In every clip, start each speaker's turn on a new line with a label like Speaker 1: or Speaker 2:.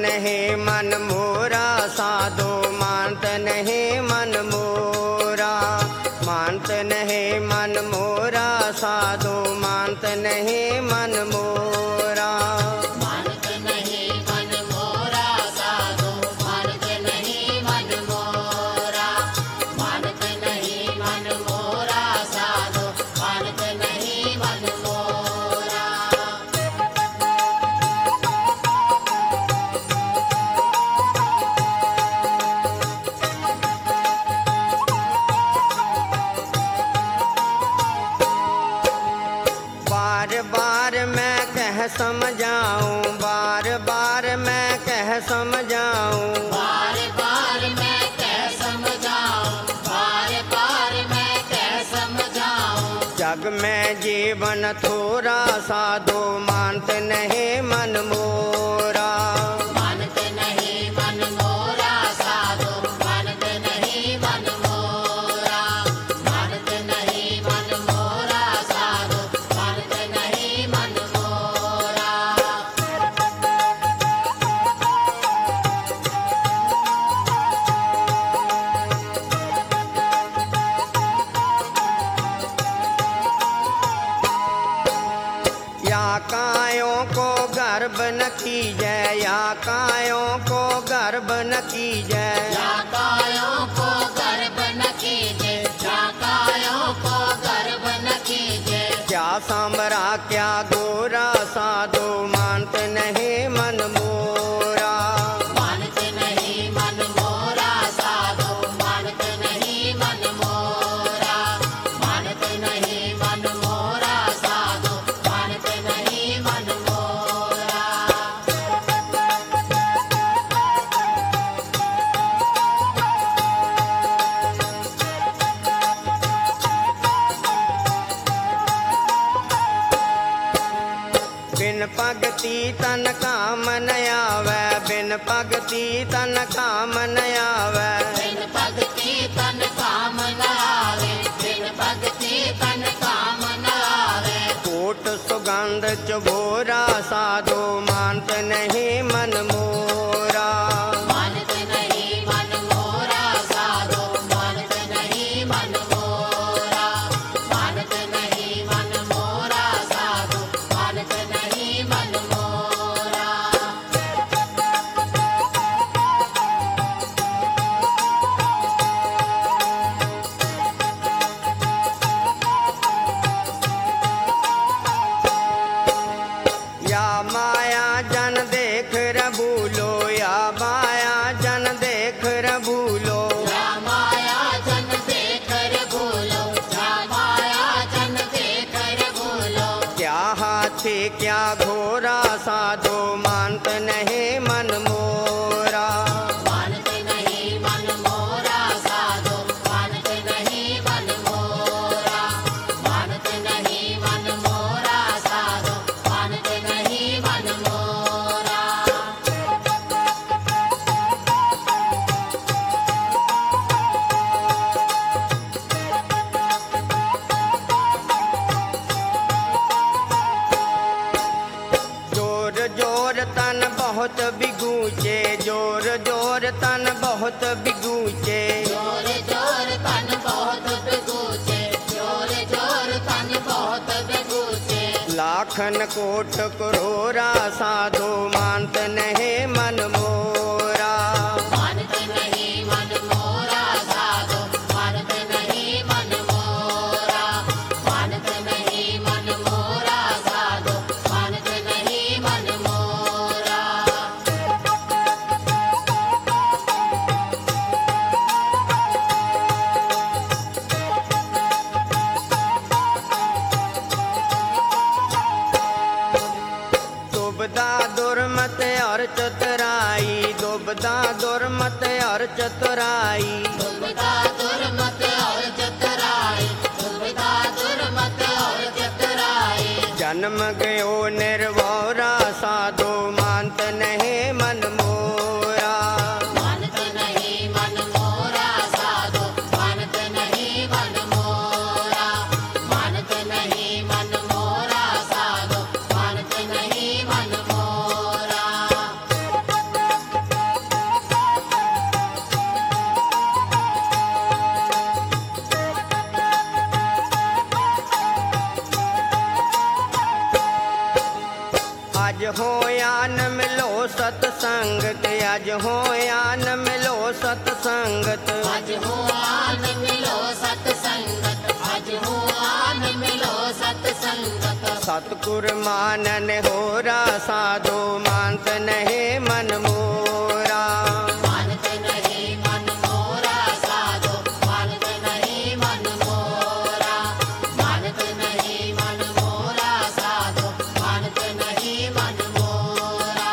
Speaker 1: नहीं मन मोरा साधो मानत नहीं मन मोरा, मानत नहीं मन मोरा साधो मानत नहीं मन मोरा।
Speaker 2: मानत नहीं मन मोरा साधो मानत नहीं मन मोरा, मानत नहीं मन मोरा साधो मानत नहीं मन मोरा।
Speaker 1: बार बार मैं कह समझाऊं, बार बार मैं कह समझाऊं,
Speaker 2: बार बार मैं कह समझाऊं, बार बार मैं कह समझाऊं।
Speaker 1: जग में जीवन थोड़ा साधो मानत नहीं मन मोरा।
Speaker 2: मानत नहीं मन मोरा साधो मानत नहीं मन मोरा, मानत नहीं मन मोरा साधो मानत नहीं मन मोरा।
Speaker 1: या कायों को गर्भ न कीजै, या कायों को गर्भ न कीजै,
Speaker 2: या कायों को गर्भ न कीजे, या कायों को गर्भ न कीजे।
Speaker 1: क्या सामरा क्या गोरा साधो मानत नहीं मन मोरा।
Speaker 2: मानत नहीं मन मोरा साधो मानत नहीं मन मोरा, मानत नहीं मन मोरा साधो मानत नहीं मन मोरा।
Speaker 1: बिन भगति तन काम न आवे, बिन भगति तन काम न आवे,
Speaker 2: बिन भगति तन काम न आवे, बिन भगति तन काम न आवे।
Speaker 1: कोट सुगंध चबोरा साधो मानत नहीं मन मोरा।
Speaker 2: मानत नहीं मन मोरा साधो मानत नहीं मन मोरा, मानत नहीं मन मोरा साधो मानत नहीं मन मोरा।
Speaker 1: या माया जन देख र भूलो, या माया जन देख र भूलो,
Speaker 2: या माया जन देकर भूलो, या माया जन देकर भूलो।
Speaker 1: क्या हाथी क्या घोड़ा साधो मानत नहीं मन मोरा।
Speaker 2: मानत नहीं मन मोरा साधो मानत नहीं मन मोरा, मानत नहीं मन मोरा साधो मानत नहीं मन मोरा।
Speaker 1: जोर जोर तन बहुत बिगूचे, जोर जोर तन बहुत बिगूचे,
Speaker 2: जोर जोर तन बहुत बिगूचे, जोर जोर तन बहुत बिगूचे।
Speaker 1: लाखन कोट करोड़ा साधो मानत नहीं मन मोरा।
Speaker 2: मानत नहीं मन मोरा साधो मानत नहीं मन मोरा, मानत नहीं मन मोरा साधो मानत नहीं मन मोरा।
Speaker 1: दुबदा दुर्मत और चतुराई, दुबदा दुर्मत और चतुराई,
Speaker 2: दुबदा दुर्मत और चतुराई, दुबदा दुर्मत और चतुराई।
Speaker 1: जन्म गयो निर्भौरा साधो मानत नहीं मन मोरा।
Speaker 2: मानत नहीं मन मोरा साधो मानत नहीं मन मोरा, मानत नहीं मन मोरा साधो मानत नहीं मन मोरा।
Speaker 1: सतसंगत अज हो आन मिलो सतसंगत
Speaker 2: अज हो आन मिलो सतसंगत अज हो आन मिलो सतसंगत
Speaker 1: सतगुर मानन होरा साधो मानत नहीं मन मोरा
Speaker 2: मानत नहीं मन मोरा साधो मानत नहीं मन मोरा मानत नहीं मन मोरा साधो मानत नहीं मन मोरा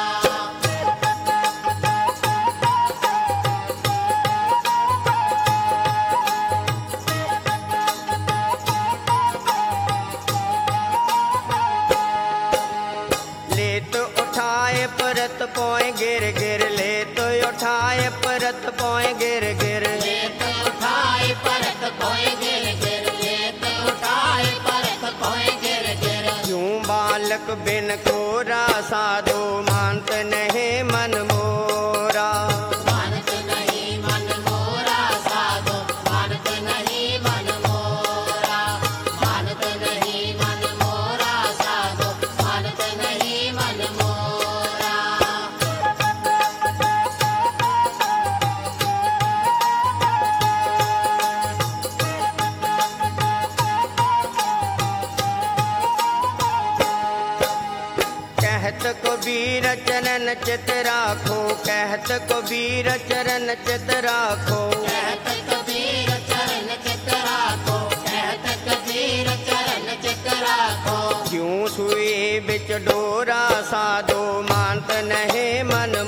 Speaker 1: लेत उठाए परत पोए गिर गिर लेत उठाए परत पोए गिर गिर
Speaker 2: लेत उठाए परत कोई गिर गिर लेत उठाए परत कोई गिर गिर
Speaker 1: क्यों बालक बिन कोरा साधो मानत नहीं मन मोरा
Speaker 2: मानत नहीं मन मोरा साधो मानत नहीं मन मोरा मानत नहीं मन मोरा साधो मानत नहीं मन मोरा
Speaker 1: कहत कबीर चरण चित राखो कहत कबीर चरण चित राखो
Speaker 2: कहत कबीर चरण चित राखो कहत कबीर चरण चित राखो
Speaker 1: क्यों सुई बिच डोरा साधो मानत नहीं मन